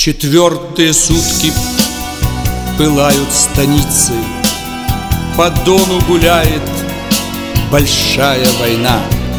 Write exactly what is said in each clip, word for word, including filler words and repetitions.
Четвертые сутки пылают станицы, по Дону гуляет большая война.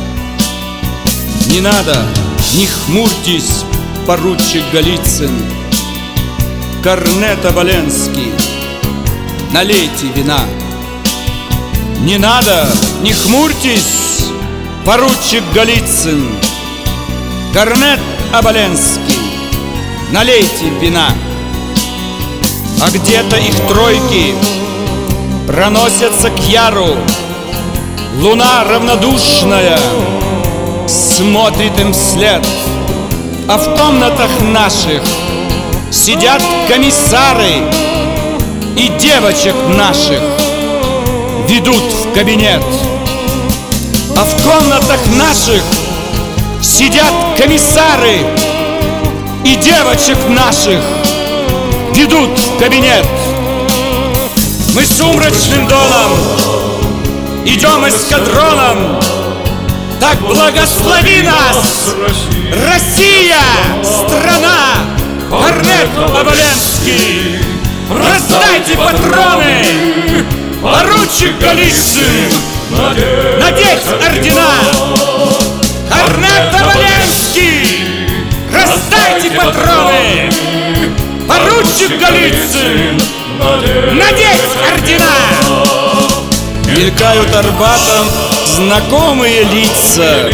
Не надо, не хмурьтесь, поручик Голицын, корнет Оболенский, налейте вина. Не надо, не хмурьтесь, поручик Голицын, корнет Оболенский, налейте вина. А где-то их тройки проносятся к яру. Луна равнодушная смотрит им вслед. А в комнатах наших сидят комиссары и девочек наших ведут в кабинет. А в комнатах наших сидят комиссары и девочек наших ведут в кабинет. Мы сумрачным доном идем эскадроном. Так благослови нас, Россия, страна! Корнет Оболенский, раздайте патроны! Поручик Голицын, надеть ордена! Корнет Оболенский, раздайте патроны! Поручик Голицын, надеть ордена! Мелькают Арбатом знакомые лица.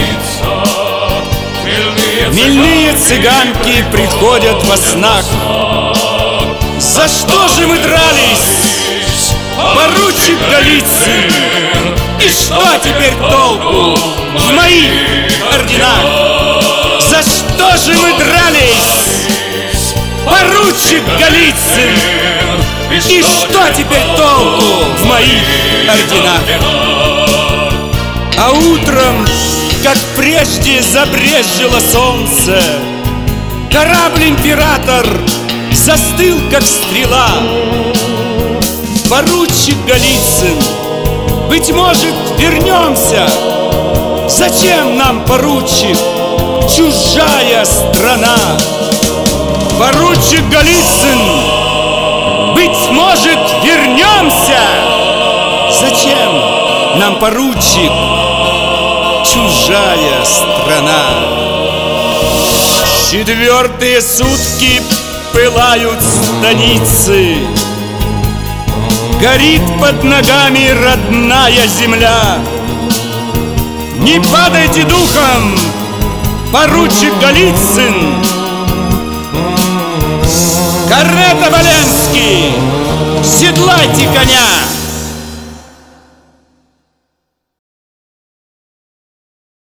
Хмельные цыганки приходят во снах. За что же мы дрались, поручик Голицын? И что теперь толку в моих орденах? За что же мы дрались, поручик Голицын? И что теперь толку в моих орденах? А утром, как прежде, забрежило солнце. Корабль-император застыл, как стрела. Поручик Голицын, быть может, вернемся? Зачем нам, поручик, чужая страна? Поручик Голицын, быть может, вернемся? Зачем нам, поручик, чужая страна? Четвертые сутки пылают станицы. Горит под ногами родная земля. Не падайте духом, поручик Голицын! Корнет Оболенский, седлайте коня!